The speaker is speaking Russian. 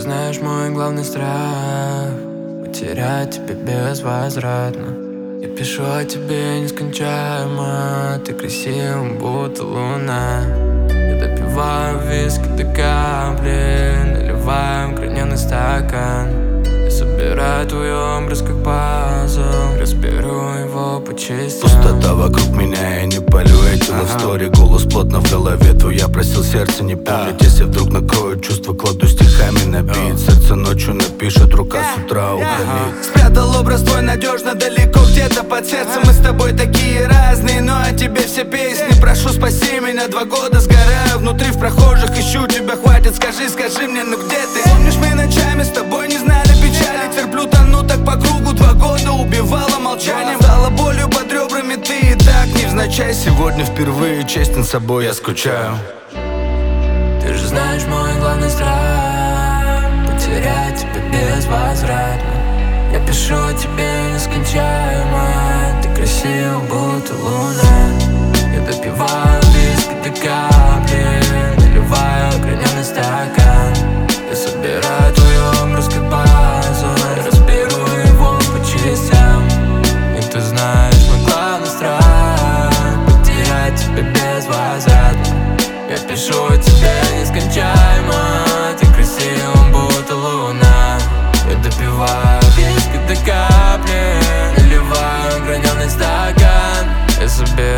знаешь, мой главный страх — потерять тебя безвозвратно. Я пишу о тебе нескончаемо, ты красивым, будто луна. Я допиваю виски до капли, наливаем граненый стакан. Я собираю твой образ как пазл, разберу его по частям. Пустота вокруг меня, я не полю эти лавстори. Голос плотно в голове твой, я просил сердце не помнить. Если вдруг накроют чувства, кладу стихами на бит. Сердце ночью напишет, рука с утра удалит. Спрятал образ твой надежно далеко, где-то под сердцем. Мы с тобой такие разные, но о тебе все песни. Прошу, спаси меня, 2 года сгораю внутри, в прохожих ищу тебя, хватит, скажи мне, ну где ты? Помнишь, мы ночами с тобой не знали печали. Терплю, тону так по кругу, 2 года убивала молчанием. Стала болью под ребрами, ты и так невзначай. Сегодня впервые честен с собой, я скучаю. Ты же знаешь, мой главный страх — потерять тебя безвозвратно. Я пишу о тебе нескончаемо, ты красива, будто луна. Я допиваю виски до капли, наливаю граненый стакан. Я собираю твой образ как пазл, разберу его по частям. И ты знаешь, мой главный страх — потерять тебя безвозвратно. Я пишу о тебе нескончаемо, ты красива, будто луна. Я допиваю виски до капли, наливаю граненый стакан. Я собираю